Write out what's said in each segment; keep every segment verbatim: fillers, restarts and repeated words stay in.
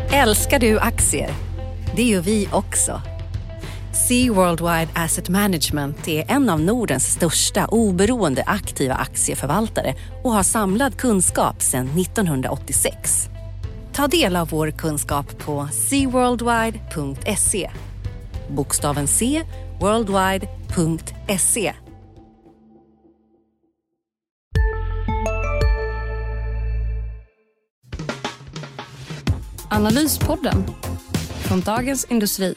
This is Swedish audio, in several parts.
Älskar du aktier? Det gör vi också. Sea Worldwide Asset Management är en av Nordens största oberoende aktiva aktieförvaltare och har samlad kunskap sedan nittonhundraåttiosex. Ta del av vår kunskap på sea worldwide punkt se. Bokstaven C, worldwide punkt se. Analyspodden från Dagens Industri.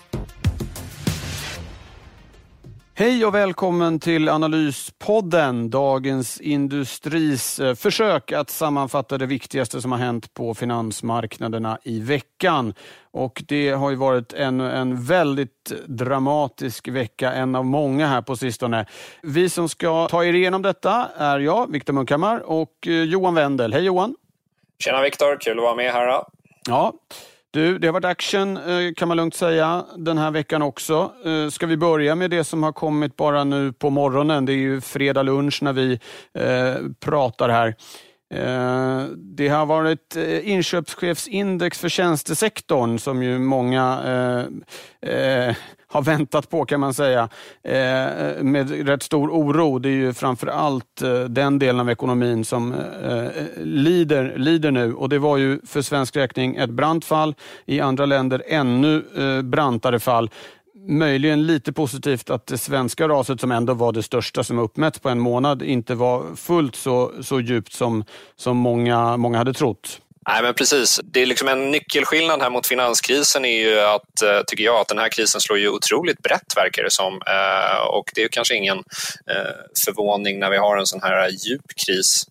Hej och välkommen till Analyspodden, Dagens Industris försök att sammanfatta det viktigaste som har hänt på finansmarknaderna i veckan. Och det har ju varit en, en väldigt dramatisk vecka, en av många här på sistone. Vi som ska ta er igenom detta är jag, Viktor Munkhammar, och Johan Wendel. Hej Johan! Tjena Viktor, kul att vara med här då. Ja, du, det har varit action kan man lugnt säga den här veckan också. Ska vi börja med det som har kommit bara nu på morgonen? Det är ju fredag lunch när vi eh, pratar här. Eh, det har varit inköpschefsindex för tjänstesektorn som ju många eh, eh, har väntat på kan man säga eh, med rätt stor oro. Det är ju framförallt eh, den delen av ekonomin som eh, lider, lider nu, och det var ju för svensk räkning ett brant fall, i andra länder ännu eh, brantare fall. Möjligen lite positivt att det svenska raset, som ändå var det största som uppmätts på en månad, inte var fullt så, så djupt som, som många, många hade trott. Nej, men precis. Det är liksom en nyckelskillnad här mot finanskrisen är ju att, tycker jag, att den här krisen slår ju otroligt brett, verkar det som. Och det är ju kanske ingen förvåning när vi har en sån här djup kris.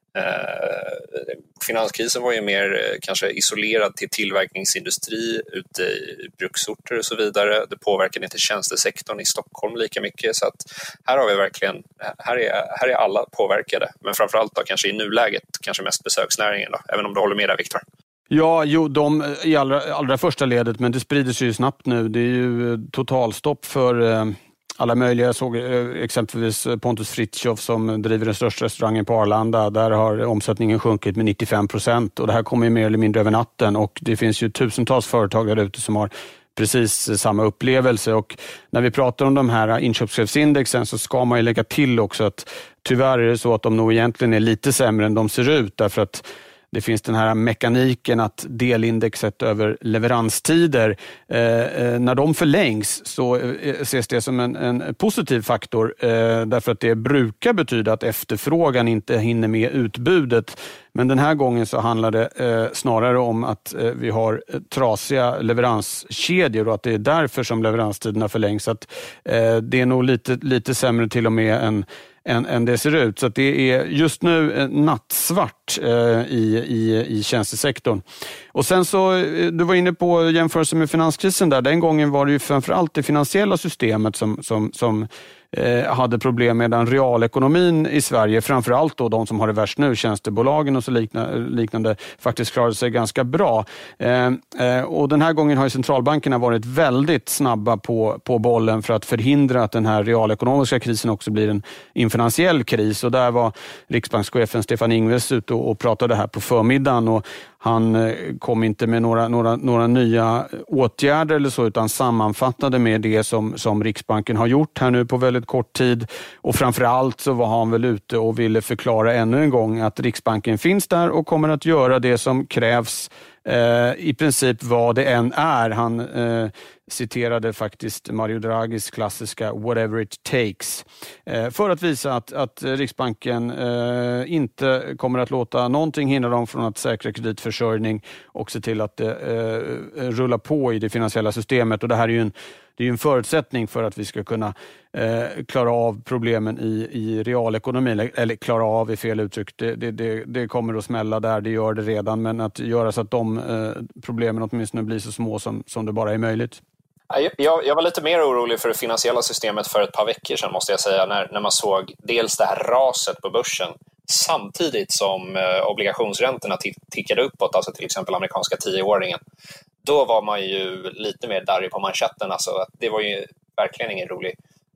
Finanskrisen var ju mer kanske isolerad till tillverkningsindustri ute i bruksorter och så vidare. Det påverkade inte tjänstesektorn i Stockholm lika mycket, så att här har vi verkligen, här är, här är alla påverkade, men framförallt då kanske i nuläget kanske mest besöksnäringen då, även om du håller med där Viktor. Ja, jo, de i allra, allra första ledet, men det sprider sig ju snabbt nu. Det är ju totalstopp för eh... alla möjliga. Jag såg exempelvis Pontus Fritiof som driver den största restaurangen på Arlanda. Där har omsättningen sjunkit med nittiofem procent, och det här kommer ju mer eller mindre över natten, och det finns ju tusentals företag där ute som har precis samma upplevelse. Och när vi pratar om de här inköpschefsindexen så ska man ju lägga till också att tyvärr är det så att de nog egentligen är lite sämre än de ser ut, därför att det finns den här mekaniken att delindexet över leveranstider, eh, när de förlängs så eh, ses det som en, en positiv faktor, eh, därför att det brukar betyda att efterfrågan inte hinner med utbudet. Men den här gången så handlar det eh, snarare om att eh, vi har trasiga leveranskedjor och att det är därför som leveranstiderna förlängs. Så att, eh, det är nog lite, lite sämre till och med än Än, än det ser ut. Så att det är just nu nattsvart eh, i, i, i tjänstesektorn. Och sen så, du var inne på jämförelse med finanskrisen där. Den gången var det ju framförallt det finansiella systemet som, som, som eh, hade problem med den realekonomin i Sverige. Framförallt då de som har det värst nu, tjänstebolagen och så liknande, liknande faktiskt klarade sig ganska bra. Eh, eh, och den här gången har ju centralbankerna varit väldigt snabba på, på bollen för att förhindra att den här realekonomiska krisen också blir en finansiell kris, och där var riksbankschefen Stefan Ingves ute och pratade här på förmiddagen, och han kom inte med några, några, några nya åtgärder eller så, utan sammanfattade med det som, som Riksbanken har gjort här nu på väldigt kort tid, och framförallt så var han väl ute och ville förklara ännu en gång att Riksbanken finns där och kommer att göra det som krävs, eh, i princip vad det än är. Han eh, citerade faktiskt Mario Draghis klassiska whatever it takes, eh, för att visa att, att Riksbanken eh, inte kommer att låta någonting hindra dem från att säkra kreditförsörjning och se till att det eh, rullar på i det finansiella systemet. Och det här är ju en, det är ju en förutsättning för att vi ska kunna eh, klara av problemen i, i realekonomin, eller klara av i fel uttryck. Det, det, det, det kommer att smälla där, det gör det redan, men att göra så att de eh, problemen åtminstone blir så små som, som det bara är möjligt. Jag, jag var lite mer orolig för det finansiella systemet för ett par veckor sedan, måste jag säga, när, när man såg dels det här raset på börsen samtidigt som eh, obligationsräntorna t- tickade uppåt, alltså till exempel amerikanska tioåringen. Då var man ju lite mer darrig på manschetten, alltså det var ju verkligen ingen rolig,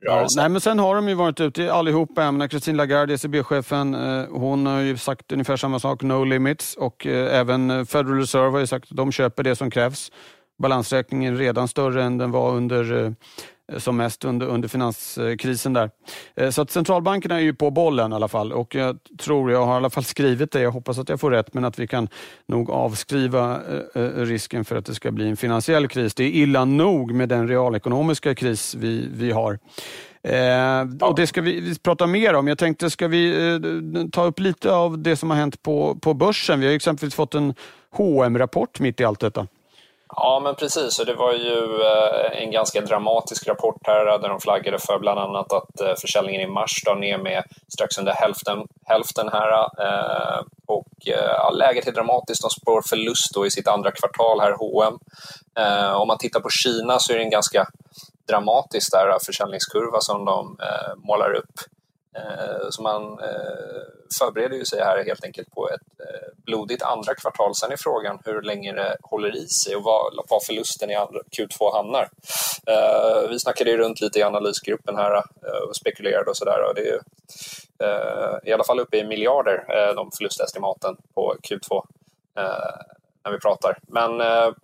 Ja, nej, men sen har de ju varit ute allihopa. Jag menar, Christine Lagarde, E C B-chefen, eh, hon har ju sagt ungefär samma sak, no limits. Och eh, även Federal Reserve har ju sagt att de köper det som krävs. Balansräkningen är redan större än den var under, eh, som mest under, under finanskrisen där. Eh, så att centralbankerna är ju på bollen i alla fall. Och jag tror, jag har i alla fall skrivit det, jag hoppas att jag får rätt, men att vi kan nog avskriva eh, risken för att det ska bli en finansiell kris. Det är illa nog med den realekonomiska kris vi, vi har. Eh, och det ska vi, vi prata mer om. Jag tänkte, ska vi eh, ta upp lite av det som har hänt på, på börsen? Vi har exempelvis fått en H och M-rapport mitt i allt detta. Ja, men precis. Och det var ju en ganska dramatisk rapport här där de flaggade för bland annat att försäljningen i mars drar ner med strax under hälften, hälften här. Och ja, läget är dramatiskt. De spår förlust då i sitt andra kvartal här, H och M. Om man tittar på Kina så är det en ganska dramatisk där försäljningskurva som de målar upp. Så man förbereder ju sig här helt enkelt på ett blodigt andra kvartal. Sen är frågan hur länge det håller i sig och vad, vad förlusten i Q två hamnar. Vi snackade ju runt lite i analysgruppen här och spekulerade och sådär. Och det är ju i alla fall uppe i miljarder de förlustestimaten på Q två när vi pratar. Men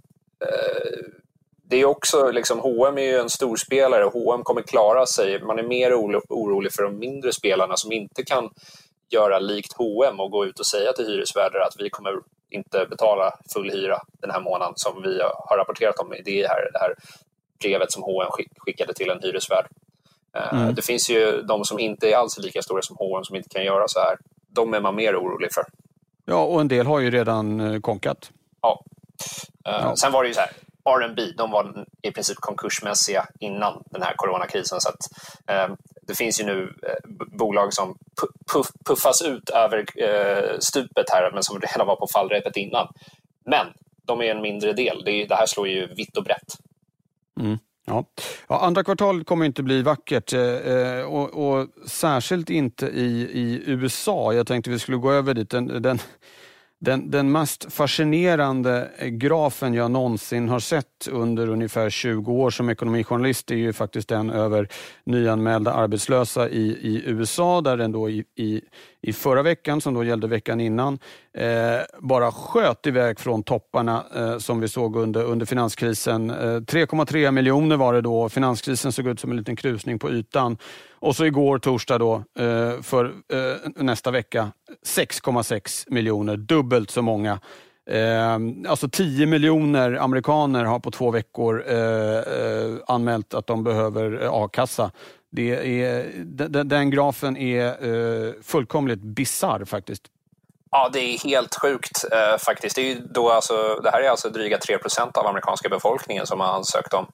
det är också, liksom, H och M är ju en stor spelare och H och M kommer klara sig. Man är mer orolig för de mindre spelarna som inte kan göra likt H och M och gå ut och säga till hyresvärdar att vi kommer inte betala full hyra den här månaden som vi har rapporterat om i det här, det här brevet som H och M skickade till en hyresvärd. Mm. Det finns ju de som inte är alls lika stora som H och M som inte kan göra så här. De är man mer orolig för. Ja, och en del har ju redan konkat. Ja. ja. Sen var det ju så här. R and B, de var i princip konkursmässiga innan den här coronakrisen, så att eh, det finns ju nu eh, bolag som puff, puffas ut över eh, stupet här, men som redan var på fallrepet innan. Men de är en mindre del. Det, är, det här slår ju vitt och brett. Mm. Ja. Ja, andra kvartal kommer inte bli vackert eh, och, och särskilt inte i, i U S A. Jag tänkte vi skulle gå över dit. Den, den, den, den mest fascinerande grafen jag någonsin har sett under ungefär tjugo år som ekonomijournalist är ju faktiskt den över nyanmälda arbetslösa i, i U S A, där den då i, i, i förra veckan, som då gällde veckan innan, eh, bara sköt iväg från topparna eh, som vi såg under, under finanskrisen. Eh, tre komma tre miljoner var det då. Finanskrisen såg ut som en liten krusning på ytan. Och så igår torsdag då eh, för eh, nästa vecka sex komma sex miljoner, dubbelt så många. Eh, alltså tio miljoner amerikaner har på två veckor eh, eh, anmält att de behöver a-kassa. Det är, den, den grafen är eh, fullkomligt bizarr faktiskt. Ja, det är helt sjukt eh, faktiskt. Det, är ju då alltså, det här är alltså dryga tre procent av amerikanska befolkningen som har ansökt om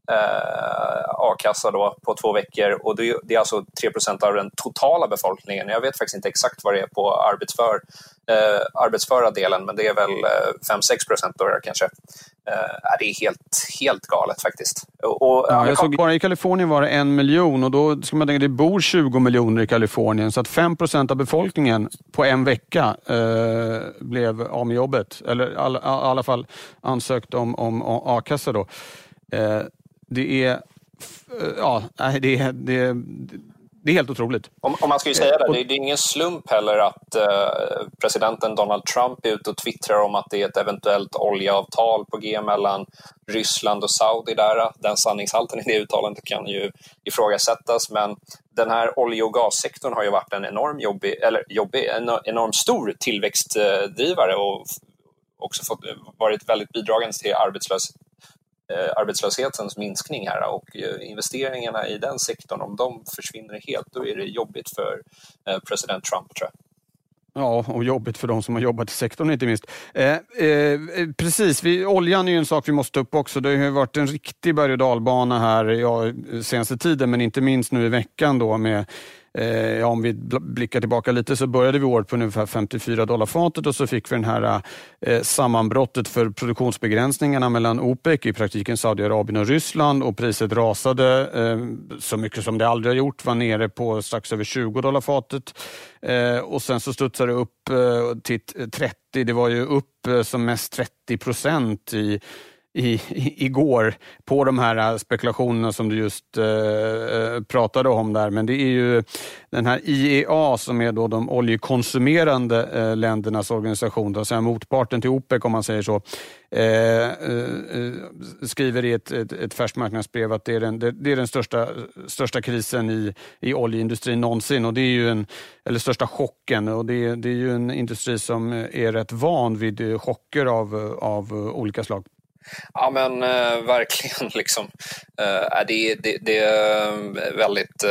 eh, a-kassa då på två veckor. Och det, det är alltså tre procent av den totala befolkningen. Jag vet faktiskt inte exakt vad det är på arbetsför, eh, arbetsföra delen, men det är väl fem till sex procent då kanske. Eh, det är helt, helt galet faktiskt. Och, och, ja, jag såg bara i Kalifornien var det en miljon och då ska man tänka att det bor tjugo miljoner i Kalifornien, så att fem procent av befolkningen på en vecka eh, blev av med jobbet, eller i all, all, alla fall ansökt om, om, om a-kassa då. Eh, det är ja, det är, det är Det är helt otroligt. Om, om man ska ju säga det, det är, det är ingen slump heller att eh, presidenten Donald Trump är ute och twittrar om att det är ett eventuellt oljeavtal på G mellan Ryssland och Saudi där. Den sanningshalten i det uttalandet kan ju ifrågasättas, men den här olje- och gassektorn har ju varit en enorm jobbig, eller jobbig, en enorm stor tillväxtdrivare och också fått, varit väldigt bidragande till arbetslöshet. arbetslöshetens minskning här, och investeringarna i den sektorn, om de försvinner helt, då är det jobbigt för president Trump, tror jag. Ja, och jobbigt för de som har jobbat i sektorn inte minst. Eh, eh, precis, vi, oljan är ju en sak vi måste upp också. Det har ju varit en riktig berg- och dalbana här ja, senaste tiden, men inte minst nu i veckan då med Eh, ja, om vi blickar tillbaka lite så började vi året på ungefär femtiofyra dollar fatet och så fick vi den här eh, sammanbrottet för produktionsbegränsningarna mellan OPEC, i praktiken Saudiarabien och Ryssland, och priset rasade eh, så mycket som det aldrig har gjort, var nere på strax över tjugo dollar fatet eh, och sen så studsade det upp eh, till trettio, det var ju upp eh, som mest trettio procent i i, i, igår på de här spekulationerna som du just eh, pratade om där. Men det är ju den här I E A som är då de oljekonsumerande eh, ländernas organisation, då, så här motparten till OPEC om man säger så, eh, eh, skriver i ett, ett, ett färskt marknadsbrev att det är den, det, det är den största, största krisen i, i oljeindustrin någonsin, och det är ju en, eller största chocken, och det är, det är ju en industri som är rätt van vid chocker av, av olika slag. Ja men eh, verkligen liksom. Eh, det, det, det är väldigt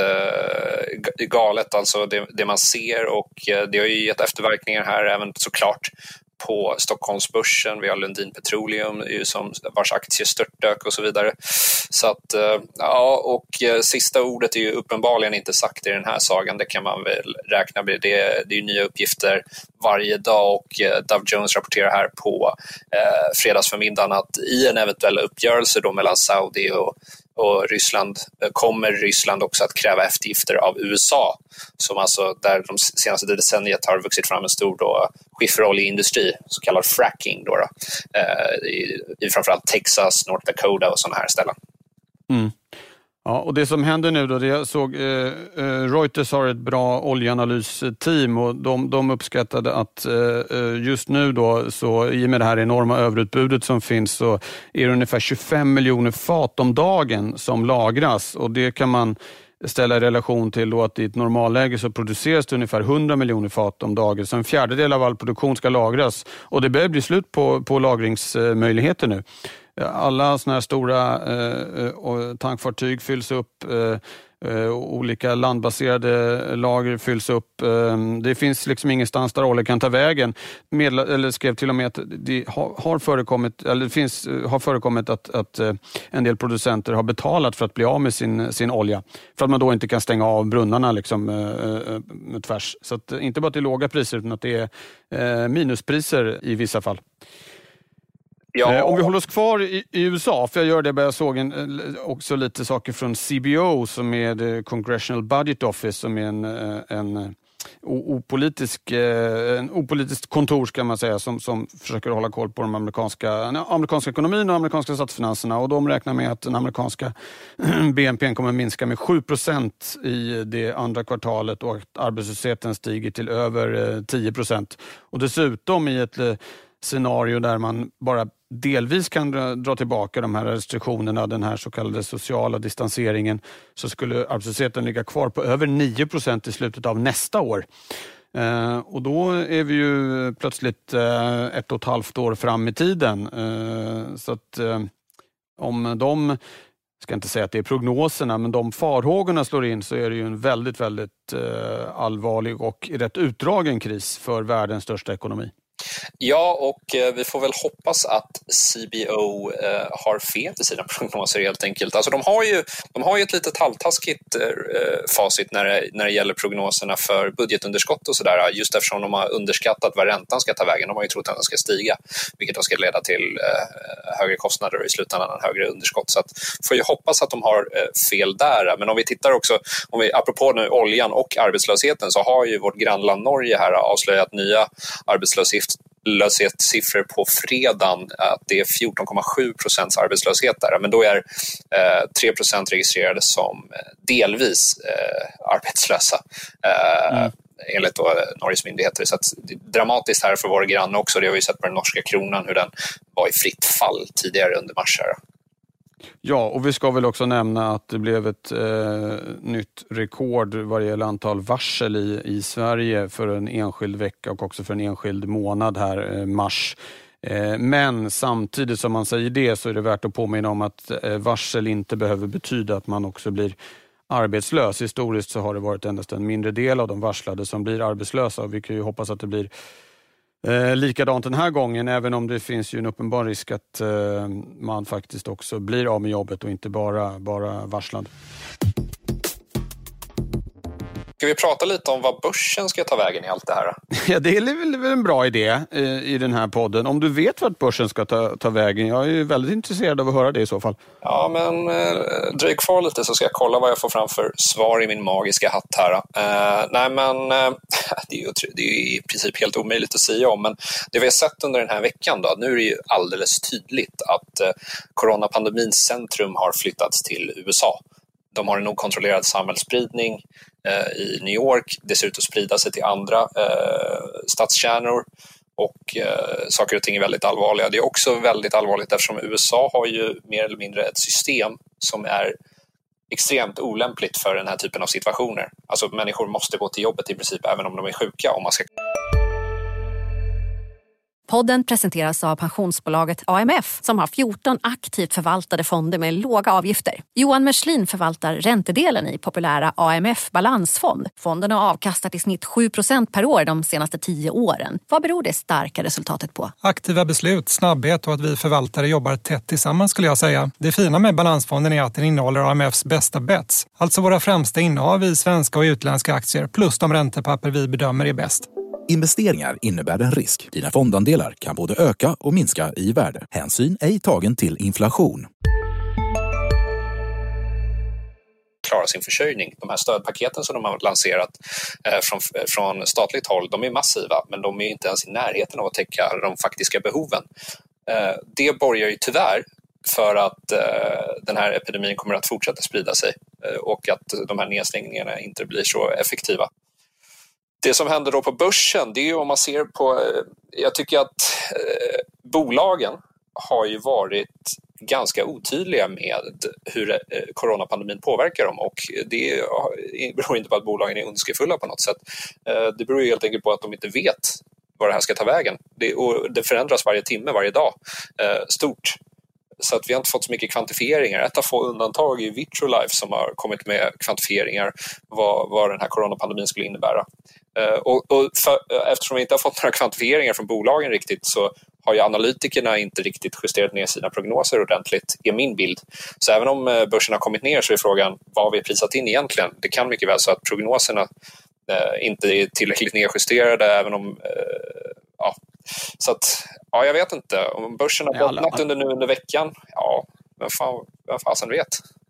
eh, galet alltså det, det man ser, och eh, det har ju gett efterverkningar här även såklart på Stockholmsbörsen. Vi har Lundin Petroleum som vars aktier störtdök och så vidare. Så att ja, och sista ordet är ju uppenbarligen inte sagt i den här sagan. Det kan man väl räkna med. Det, det är ju nya uppgifter varje dag, och Dow Jones rapporterar här på eh, fredagsförmiddagen att i en eventuell uppgörelse då mellan Saudi och och Ryssland kommer Ryssland också att kräva eftergifter av U S A, som alltså där de senaste decenniet har vuxit fram en stor då skifferoljeindustri, så kallad fracking då, då eh, i, i framförallt Texas, North Dakota och sådana här ställen. Mm. Ja, och det som händer nu då, det jag såg, eh, Reuters har ett bra oljeanalysteam, och de, de uppskattade att eh, just nu då, så i och med det här enorma överutbudet som finns, så är det ungefär tjugofem miljoner fat om dagen som lagras, och det kan man ställa i relation till då att i ett normalläge så produceras det ungefär hundra miljoner fat om dagen, så en fjärdedel av all produktion ska lagras, och det börjar bli slut på, på lagringsmöjligheter nu. Alla såna här stora eh, tankfartyg fylls upp, eh, eh, olika landbaserade lager fylls upp. Eh, det finns liksom ingenstans där olja kan ta vägen. Medla, eller skrev till och med att det har, har förekommit, eller det finns, har förekommit att, att eh, en del producenter har betalat för att bli av med sin, sin olja. För att man då inte kan stänga av brunnarna liksom, eh, med tvärs. Så att, inte bara att det är låga priser, utan att det är eh, minuspriser i vissa fall. Ja. Om vi håller oss kvar i, i U S A, för jag gör det, jag såg en, också lite saker från C B O som är det Congressional Budget Office, som är en, en, opolitisk, en opolitiskt kontor ska man säga, som, som försöker hålla koll på de amerikanska, amerikanska ekonomin och amerikanska statsfinanserna, och de räknar med att den amerikanska B N P kommer minska med sju procent i det andra kvartalet, och att arbetslösheten stiger till över tio procent. Och dessutom i ett scenario där man bara delvis kan dra, dra tillbaka de här restriktionerna, den här så kallade sociala distanseringen, så skulle arbetslösheten ligga kvar på över nio procent i slutet av nästa år. Eh, och då är vi ju plötsligt eh, ett och ett halvt år fram i tiden. Eh, så att eh, om de, ska inte säga att det är prognoserna, men de farhågorna slår in, så är det ju en väldigt, väldigt eh, allvarlig och rätt utdragen kris för världens största ekonomi. Ja, och eh, vi får väl hoppas att C B O eh, har fel i sina prognoser helt enkelt. Alltså de har ju, de har ju ett litet halvtaskigt eh, facit när det, när det gäller prognoserna för budgetunderskott och sådär, just eftersom de har underskattat vad räntan ska ta vägen. De har ju trott att den ska stiga, vilket då ska leda till eh, högre kostnader och i slutändan högre underskott. Så att får ju hoppas att de har eh, fel där. Men om vi tittar också, om vi, apropå nu oljan och arbetslösheten, så har ju vårt grannland Norge här avslöjat nya arbetslöshet löshetssiffror på fredagen, att det är fjorton komma sju procents arbetslöshet där, men då är eh, tre procent registrerade som delvis eh, arbetslösa eh, mm. enligt då Norges myndigheter. Så att det är dramatiskt här för våra grannar också. Det har vi sett på den norska kronan, hur den var i fritt fall tidigare under mars här. Ja, och vi ska väl också nämna att det blev ett eh, nytt rekord vad det gäller antal varsel i, i Sverige för en enskild vecka och också för en enskild månad här, eh, mars. Eh, men samtidigt som man säger det, så är det värt att påminna om att eh, varsel inte behöver betyda att man också blir arbetslös. Historiskt så har det varit endast en mindre del av de varslade som blir arbetslösa, och vi kan ju hoppas att det blir Eh, likadant den här gången, även om det finns ju en uppenbar risk att eh, man faktiskt också blir av med jobbet och inte bara, bara varslad. Ska vi prata lite om vad börsen ska ta vägen i allt det här? Ja, det är väl en bra idé i den här podden. Om du vet vart börsen ska ta, ta vägen. Jag är ju väldigt intresserad av att höra det i så fall. Ja, men eh, dröj kvar lite så ska jag kolla vad jag får fram för svar i min magiska hatt här. Eh, nej, men eh, det, är ju, det är ju i princip helt omöjligt att säga om. Men det vi har sett under den här veckan då, nu är det ju alldeles tydligt att eh, coronapandemins centrum har flyttats till U S A. De har en okontrollerad samhällsspridning eh, i New York. Det ser ut att sprida sig till andra eh, stadskärnor och eh, saker och ting är väldigt allvarliga. Det är också väldigt allvarligt eftersom U S A har ju mer eller mindre ett system som är extremt olämpligt för den här typen av situationer. Alltså människor måste gå till jobbet i princip även om de är sjuka om man ska... Podden presenteras av pensionsbolaget A M F som har fjorton aktivt förvaltade fonder med låga avgifter. Johan Merslin förvaltar räntedelen i populära A M F balansfond. Fonden har avkastat i snitt sju procent per år de senaste tio åren. Vad beror det starka resultatet på? Aktiva beslut, snabbhet och att vi förvaltare jobbar tätt tillsammans skulle jag säga. Det fina med balansfonden är att den innehåller A M Fs bästa bets. Alltså våra främsta innehav i svenska och utländska aktier plus de räntepapper vi bedömer är bäst. Investeringar innebär en risk. Dina fondandelar kan både öka och minska i värde. Hänsyn ej tagen till inflation. Klara sin försörjning. De här stödpaketen som de har lanserat eh, från, från statligt håll, de är massiva men de är inte ens i närheten av att täcka de faktiska behoven. Eh, det borgar ju tyvärr för att eh, den här epidemin kommer att fortsätta sprida sig eh, och att de här nedstängningarna inte blir så effektiva. Det som händer då på börsen, det är ju om man ser på, jag tycker att eh, bolagen har ju varit ganska otydliga med hur eh, coronapandemin påverkar dem och det beror inte på att bolagen är ondskefulla på något sätt. Eh, det beror ju helt enkelt på att de inte vet var det här ska ta vägen. Det, och det förändras varje timme, varje dag. Eh, stort. Så att vi har inte fått så mycket kvantifieringar. Ett av få undantag är Vitrolife som har kommit med kvantifieringar vad, vad den här coronapandemin skulle innebära. Uh, och, och för, uh, eftersom vi inte har fått några kvantifieringar från bolagen riktigt så har ju analytikerna inte riktigt justerat ner sina prognoser ordentligt, är min bild. Så även om uh, börsen har kommit ner så är frågan vad har vi prisat in egentligen? Det kan mycket väl så att prognoserna uh, inte är tillräckligt nedjusterade även om... Uh, ja. Så att, ja, jag vet inte. Om börsen har bottnat under nu under veckan, ja, vem fan, vem fasen vet?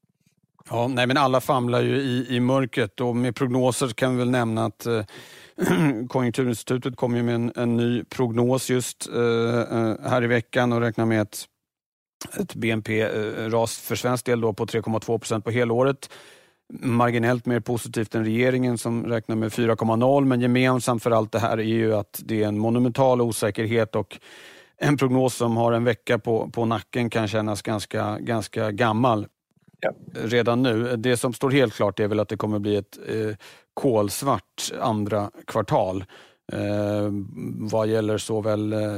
Ja, nej, men alla famlar ju i, i mörkret och med prognoser kan vi väl nämna att eh, Konjunkturinstitutet kom ju med en, en ny prognos just eh, här i veckan och räknar med ett, ett B N P-ras för svensk del då på tre komma två procent på helåret. Marginellt mer positivt än regeringen som räknar med fyra komma noll, men gemensamt för allt det här är ju att det är en monumental osäkerhet och en prognos som har en vecka på, på nacken kan kännas ganska, ganska gammal. Ja. Redan nu. Det som står helt klart är väl att det kommer bli ett eh, kolsvart andra kvartal eh, vad gäller såväl eh,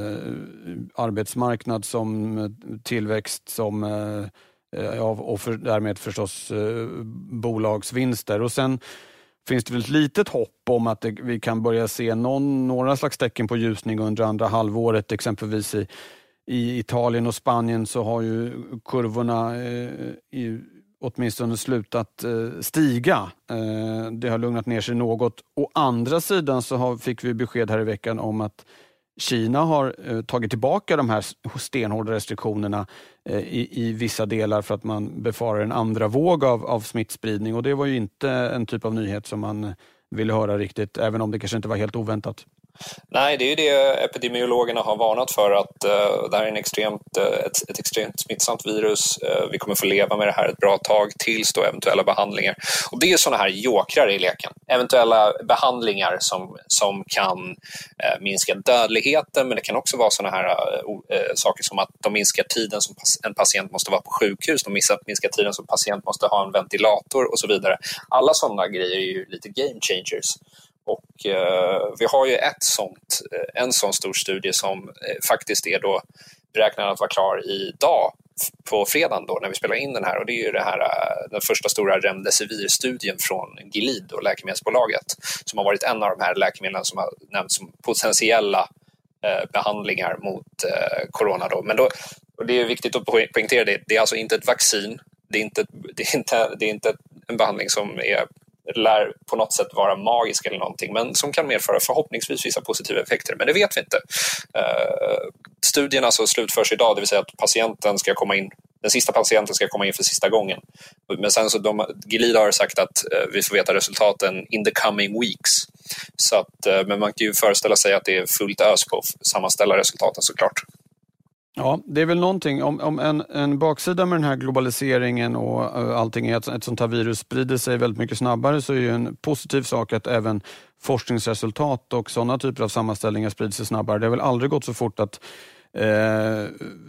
arbetsmarknad som tillväxt som eh, ja, och för, därmed förstås eh, bolagsvinster. Och sen finns det väl ett litet hopp om att det, vi kan börja se någon, några slags tecken på ljusning under andra halvåret, exempelvis i I Italien och Spanien så har ju kurvorna eh, i, åtminstone slutat eh, stiga. Eh, det har lugnat ner sig något. Å andra sidan så har, fick vi besked här i veckan om att Kina har eh, tagit tillbaka de här stenhårda restriktionerna eh, i, i vissa delar för att man befarar en andra våg av, av smittspridning. Och det var ju inte en typ av nyhet som man ville höra riktigt, även om det kanske inte var helt oväntat. Nej, det är ju det epidemiologerna har varnat för, att uh, det här är en extremt, uh, ett, ett extremt smittsamt virus. Uh, vi kommer få leva med det här ett bra tag tills då eventuella behandlingar. Och det är sådana här jokrar i leken. Eventuella behandlingar som, som kan uh, minska dödligheten, men det kan också vara sådana här uh, uh, saker som att de minskar tiden som en patient måste vara på sjukhus, de minskar, minskar tiden som patient måste ha en ventilator och så vidare. Alla sådana grejer är ju lite game changers. Och eh, vi har ju ett sånt, en sån stor studie som eh, faktiskt är då beräknad att vara klar idag på fredagen då när vi spelar in den här, och det är ju det här, den första stora Remdesivir-studien från Gilead och läkemedelsbolaget som har varit en av de här läkemedlen som har nämnts som potentiella eh, behandlingar mot eh, corona då. Men då, och det är viktigt att poängtera det, det är alltså inte ett vaccin, det är inte, det är inte, det är inte en behandling som är lär på något sätt vara magisk eller någonting, men som kan medföra förhoppningsvis vissa positiva effekter. Men det vet vi inte. Uh, studierna så slutförs idag, det vill säga att patienten ska komma in, den sista patienten ska komma in för sista gången. Men sen så de, Gilead har sagt att uh, vi får veta resultaten in the coming weeks. Så att, uh, men man kan ju föreställa sig att det är fullt ös på att sammanställa resultaten såklart. Ja, det är väl någonting, om, om en, en baksida med den här globaliseringen och uh, allting är att ett sånt här virus sprider sig väldigt mycket snabbare, så är ju en positiv sak att även forskningsresultat och sådana typer av sammanställningar sprider sig snabbare. Det har väl aldrig gått så fort att eh,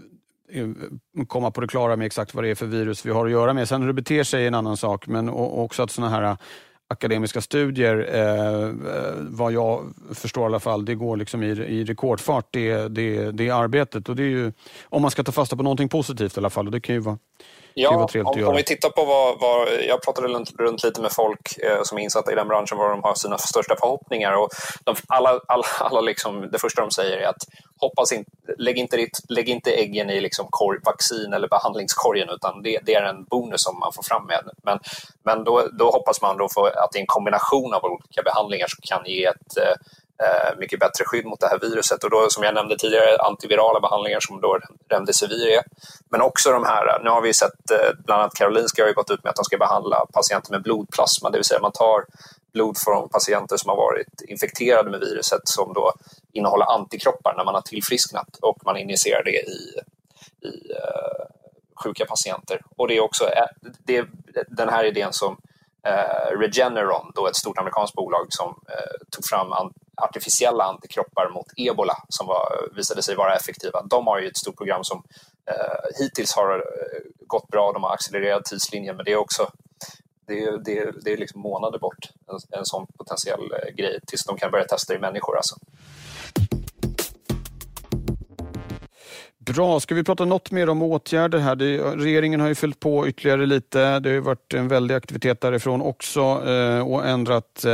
komma på det klara med exakt vad det är för virus vi har att göra med. Sen hur det beter sig är en annan sak, men och, också att sådana här akademiska studier, eh, vad jag förstår i alla fall, det går liksom i, i rekordfart, det, det, det är arbetet. Och det är ju, om man ska ta fasta på någonting positivt i alla fall, och det kan ju vara, ja, kan ju vara trevligt om, att göra. Om vi tittar på vad, vad jag pratade runt, runt lite med folk eh, som är insatta i den branschen, vad de har sina största förhoppningar, och de, alla, alla, alla liksom, det första de säger är att hoppas in, lägg, inte ditt, lägg inte äggen i liksom korg, vaccin eller behandlingskorgen, utan det, det är en bonus som man får fram med. Men, men då, då hoppas man då få att det är en kombination av olika behandlingar som kan ge ett eh, mycket bättre skydd mot det här viruset. Och då, som jag nämnde tidigare, antivirala behandlingar som då remdesivir är. Men också de här, nu har vi sett eh, bland annat Karolinska har ju gått ut med att de ska behandla patienter med blodplasma, det vill säga man tar blod från patienter som har varit infekterade med viruset som då innehåller antikroppar när man har tillfrisknat, och man injicerar det i, i uh, sjuka patienter. Och det är också det är den här idén som uh, Regeneron, då ett stort amerikanskt bolag som uh, tog fram an- artificiella antikroppar mot ebola som var, visade sig vara effektiva. De har ju ett stort program som uh, hittills har uh, gått bra, de har accelererat tidslinjen, men det är också Det är, det, är, det är liksom månader bort, en, en sån potentiell eh, grej, tills de kan börja testa i människor. Alltså. Bra, ska vi prata något mer om åtgärder här? Det, regeringen har ju fyllt på ytterligare lite, det har ju varit en väldig aktivitet därifrån också eh, och ändrat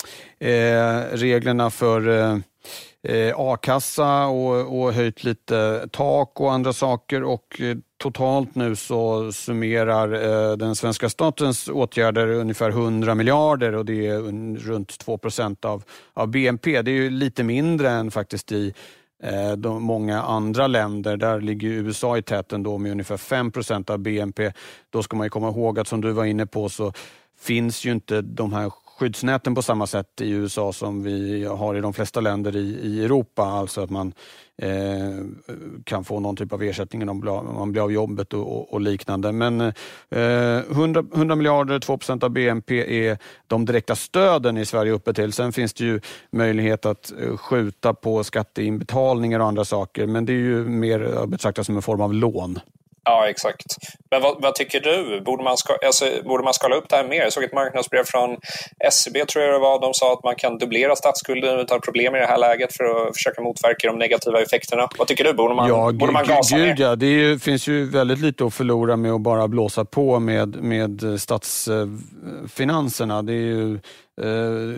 eh, reglerna för eh, Eh, a-kassa och, och höjt lite tak och andra saker, och eh, totalt nu så summerar eh, den svenska statens åtgärder ungefär hundra miljarder, och det är un, runt två procent av, av B N P. Det är ju lite mindre än faktiskt i eh, de många andra länder. Där ligger U S A i täten då med ungefär fem procent av B N P. Då ska man ju komma ihåg att, som du var inne på, så finns ju inte de här skyddsnäten på samma sätt i U S A som vi har i de flesta länder i, i Europa. Alltså att man eh, kan få någon typ av ersättning om man blir av jobbet och, och, och liknande. Men eh, hundra, hundra miljarder, två procent av B N P är de direkta stöden i Sverige uppe till. Sen finns det ju möjlighet att skjuta på skatteinbetalningar och andra saker. Men det är ju mer betraktat som en form av lån. Ja, exakt. Men vad, vad tycker du? Borde man, ska, alltså, borde man skala upp det här mer? Jag såg ett marknadsbrev från S E B, tror jag det var. De sa att man kan dubblera statsskulden utan problem i det här läget för att försöka motverka de negativa effekterna. Vad tycker du? Borde man, ja, borde man gasa gud, mer? Ja, det är ju, finns ju väldigt lite att förlora med att bara blåsa på med, med statsfinanserna. Det är ju... Eh,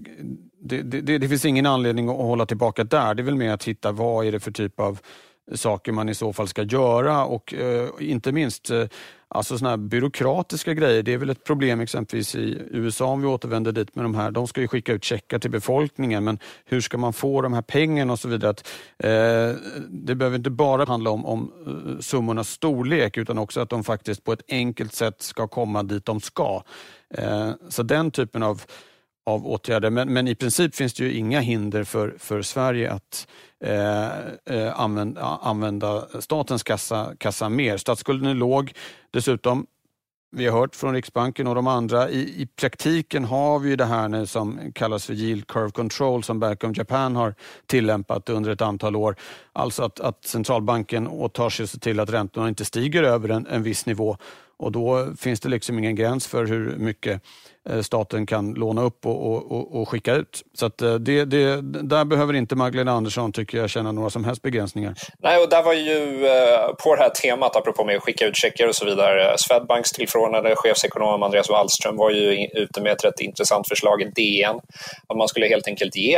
det, det, det finns ingen anledning att hålla tillbaka där. Det är väl mer att hitta vad är det för typ av saker man i så fall ska göra, och eh, inte minst eh, alltså såna här byråkratiska grejer. Det är väl ett problem exempelvis i U S A, om vi återvänder dit med de här. De ska ju skicka ut checkar till befolkningen, men hur ska man få de här pengarna och så vidare? Att, eh, det behöver inte bara handla om, om summornas storlek, utan också att de faktiskt på ett enkelt sätt ska komma dit de ska. Eh, så den typen av av åtgärder. Men, men i princip finns det ju inga hinder för, för Sverige att eh, eh, använda, använda statens kassa, kassa mer. Statsskulden är låg. Dessutom, vi har hört från Riksbanken och de andra, i, i praktiken har vi ju det här nu som kallas för yield curve control, som Bank of Japan har tillämpat under ett antal år. Alltså att, att centralbanken åtar sig sig till att räntorna inte stiger över en, en viss nivå. Och då finns det liksom ingen gräns för hur mycket staten kan låna upp och, och, och skicka ut. Så att det, det, där behöver inte Magdalena Andersson, tycker jag, känna några som helst begränsningar. Nej, och där var ju på det här temat, apropå med att skicka ut checkar och så vidare, Swedbanks tillförordnade chefsekonom Andreas Wallström var ju ute med ett rätt intressant förslag i D N, att man skulle helt enkelt ge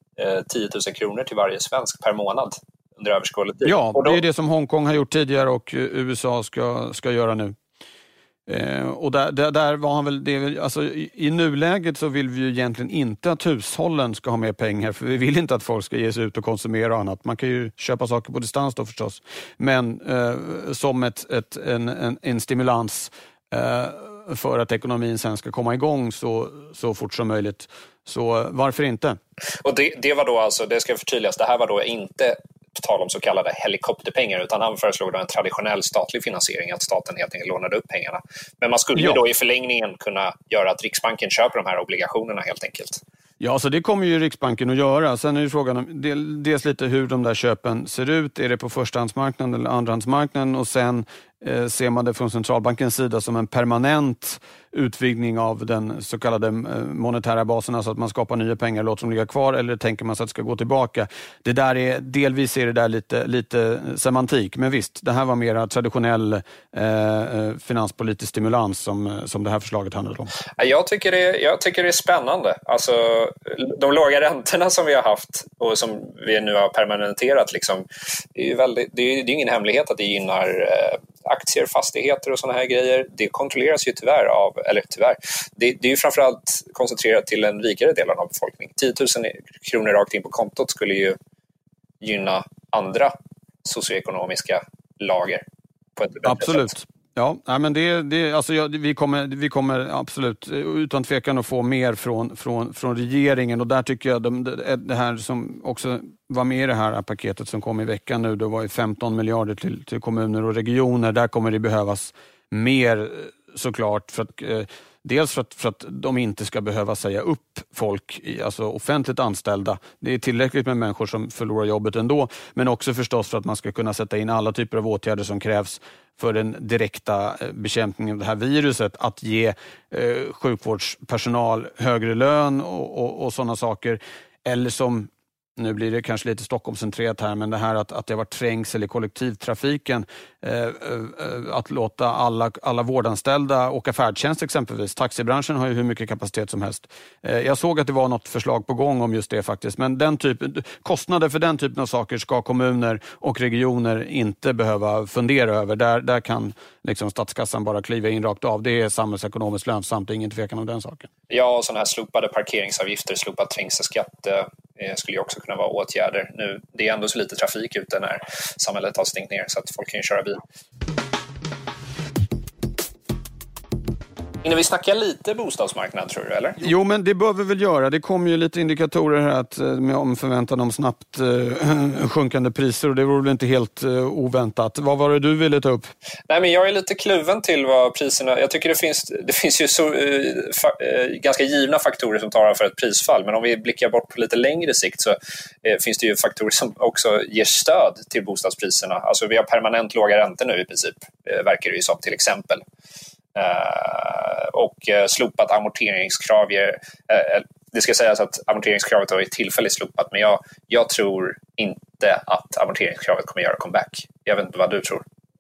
tio tusen kronor till varje svensk per månad under överskådlig tid. Ja, och då... det är det som Hongkong har gjort tidigare och U S A ska, ska göra nu. Eh, och där, där, där var han väl, det, alltså, i, i nuläget så vill vi ju egentligen inte att hushållen ska ha mer pengar, för vi vill inte att folk ska ge sig ut och konsumera och annat. Man kan ju köpa saker på distans då förstås, men eh, som ett, ett, en, en, en stimulans eh, för att ekonomin sen ska komma igång så, så fort som möjligt. Så varför inte? Och det, det var då alltså, det ska förtydligas, det här var då inte tal om så kallade helikopterpengar, utan han föreslog då en traditionell statlig finansiering, att staten helt enkelt lånade upp pengarna. Men man skulle ju då i förlängningen kunna göra att Riksbanken köper de här obligationerna helt enkelt. Ja, så det kommer ju Riksbanken att göra. Sen är ju frågan om dels lite hur de där köpen ser ut. Är det på förstahandsmarknaden eller andrahandsmarknaden? Och sen eh, ser man det från centralbankens sida som en permanent utvidgning av den så kallade monetära basen, alltså att man skapar nya pengar och låter dem ligga kvar, eller tänker man sig att det ska gå tillbaka? Det där är, delvis är det där lite, lite semantik, men visst, det här var mer traditionell eh, finanspolitisk stimulans som, som det här förslaget handlar om. Jag tycker det, jag tycker det är spännande. Alltså, de låga räntorna som vi har haft och som vi nu har permanenterat, liksom, det är ju väldigt, det är, det är ingen hemlighet att det gynnar eh, aktier, fastigheter och sådana här grejer. Det kontrolleras ju tyvärr av, eller tyvärr, det, det är ju framförallt koncentrerat till den rikare delen av befolkningen. tio tusen kronor rakt in på kontot skulle ju gynna andra socioekonomiska lager på ett bättre Absolut. sätt. Ja, men det, det, alltså, ja, vi, kommer, vi kommer absolut utan tvekan att få mer från, från, från regeringen, och där tycker jag de, det här som också var med i det här paketet som kom i veckan nu, det var ju femton miljarder till, till kommuner och regioner. Där kommer det behövas mer såklart, för att eh, dels för att, för att de inte ska behöva säga upp folk, i, alltså offentligt anställda. Det är tillräckligt med människor som förlorar jobbet ändå, men också förstås för att man ska kunna sätta in alla typer av åtgärder som krävs för den direkta bekämpningen av det här viruset. Att ge eh, sjukvårdspersonal högre lön och, och, och sådana saker. Eller som, nu blir det kanske lite Stockholmscentrerat här, men det här att, att det var trängsel i kollektivtrafiken. Eh, eh, att låta alla, alla vårdanställda åka färdtjänst exempelvis. Taxibranschen har ju hur mycket kapacitet som helst. Eh, jag såg att det var något förslag på gång om just det faktiskt. Men den typ, kostnader för den typen av saker ska kommuner och regioner inte behöva fundera över. Där, där kan liksom statskassan bara kliva in rakt av. Det är samhällsekonomiskt lönsamt, ingen tvekan om den saken. Ja, och sådana här slopade parkeringsavgifter, slopad trängselskatt eh, skulle ju också kunna vara åtgärder. Nu, det är ändå så lite trafik ute när samhället har stängt ner, så att folk kan ju köra bil. Innan vi snackar lite bostadsmarknad, tror du, eller? Jo, men det bör vi väl göra. Det kommer ju lite indikatorer här att, med om förväntan om snabbt eh, sjunkande priser, och det vore väl inte helt eh, oväntat. Vad var det du ville ta upp? Nej, men jag är lite kluven till vad priserna... Jag tycker det finns, det finns ju så, eh, fa, eh, ganska givna faktorer som talar för ett prisfall, men om vi blickar bort på lite längre sikt så eh, finns det ju faktorer som också ger stöd till bostadspriserna. Alltså vi har permanent låga räntor nu i princip, eh, verkar det ju som, till exempel. Uh, och uh, slopat amorteringskrav ger, uh, det ska sägas att amorteringskravet har varit tillfälligt slopat, men jag, jag tror inte att amorteringskravet kommer göra comeback. Jag vet inte vad du tror.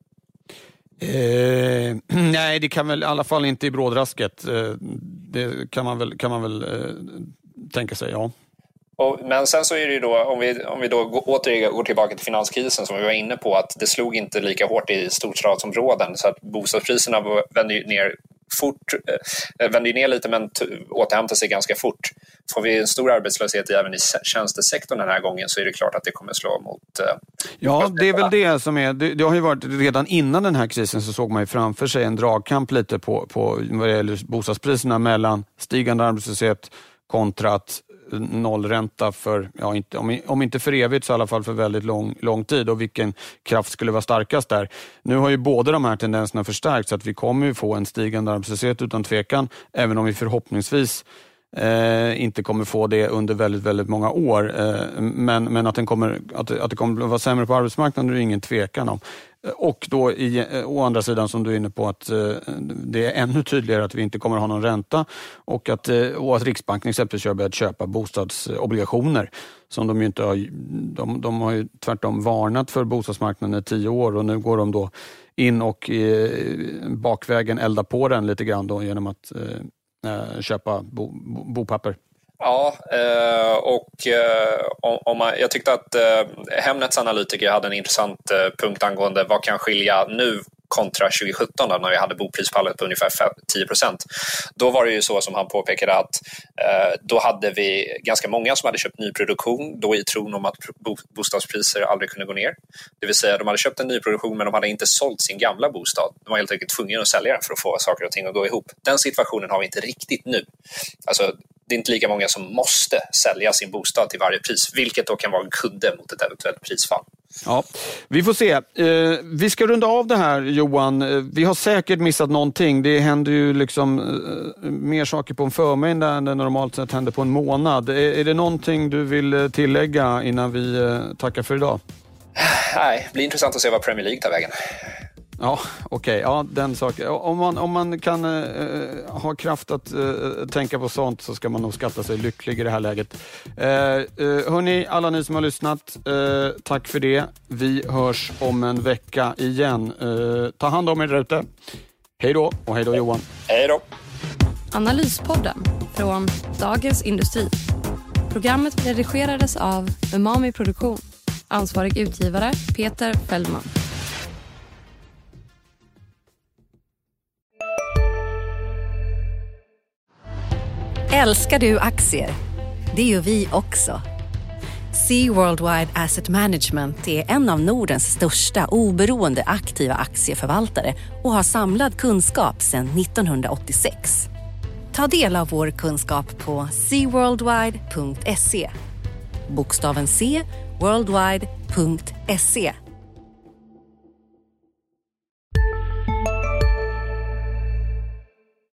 Eh, nej, det kan väl i alla fall inte i brådrasket. Eh, det kan man väl, kan man väl eh, tänka sig, ja. Och, men sen så är det ju då, om vi, om vi då går, återigen går tillbaka till finanskrisen som vi var inne på, att det slog inte lika hårt i storstadsområden, så att bostadspriserna vände ju ner fort, äh, vände ju ner lite men t- återhämtade sig ganska fort. Får vi en stor arbetslöshet även i tjänstesektorn den här gången, så är det klart att det kommer slå mot... Äh, ja, det är väl det som är... Det, det har ju varit, redan innan den här krisen så såg man ju framför sig en dragkamp lite på, på vad det gäller bostadspriserna mellan stigande arbetslöshet kontra att nollränta för, ja, inte, om, om inte för evigt så i alla fall för väldigt lång, lång tid, och vilken kraft skulle vara starkast där. Nu har ju båda de här tendenserna förstärkts, så att vi kommer ju få en stigande arbetslöshet utan tvekan, även om vi förhoppningsvis eh, inte kommer få det under väldigt, väldigt många år. Eh, men men att, den kommer, att, att det kommer att vara sämre på arbetsmarknaden är det ingen tvekan om. Och då i, å andra sidan som du är inne på att eh, det är ännu tydligare att vi inte kommer att ha någon ränta, och att, eh, och att Riksbanken exempelvis har börjat köpa bostadsobligationer som de ju inte har, de, de har ju tvärtom varnat för bostadsmarknaden i tio år, och nu går de då in och eh, bakvägen elda på den lite grann då genom att eh, köpa bo, bo, bopapper. Ja, och om man, jag tyckte att Hemnets analytiker hade en intressant punkt angående vad kan skilja nu kontra tjugo sjutton då, när vi hade boprispallet på ungefär tio procent. Då var det ju så som han påpekade att eh, då hade vi ganska många som hade köpt nyproduktion då i tron om att bo- bostadspriser aldrig kunde gå ner. Det vill säga de hade köpt en nyproduktion men de hade inte sålt sin gamla bostad. De var helt enkelt tvungna att sälja den för att få saker och ting att gå ihop. Den situationen har vi inte riktigt nu. Alltså det är inte lika många som måste sälja sin bostad till varje pris, vilket då kan vara en kudde mot ett eventuellt prisfall. Ja, vi får se. Eh, vi ska runda av det här, Johan. Eh, vi har säkert missat någonting. Det händer ju liksom eh, mer saker på en förmiddag än det normalt sett händer på en månad. Är, är det någonting du vill tillägga innan vi eh, tackar för idag? Nej, det blir intressant att se vad Premier League tar vägen. Ja, okej. Okay. Ja, den saken. Om man, om man kan uh, ha kraft att uh, tänka på sånt så ska man nog skatta sig lycklig i det här läget. Uh, uh, hörni, alla ni som har lyssnat, uh, tack för det. Vi hörs om en vecka igen. Uh, ta hand om er där ute. Hej då och hej då Johan. Hej då. Analyspodden från Dagens Industri. Programmet redigerades av Umami Produktion. Ansvarig utgivare Peter Fällman. Älskar du aktier? Det gör vi också. Sea Worldwide Asset Management är en av Nordens största oberoende aktiva aktieförvaltare och har samlad kunskap sedan nittonhundraåttiosex. Ta del av vår kunskap på sea worldwide punkt se. Bokstaven C, worldwide punkt se.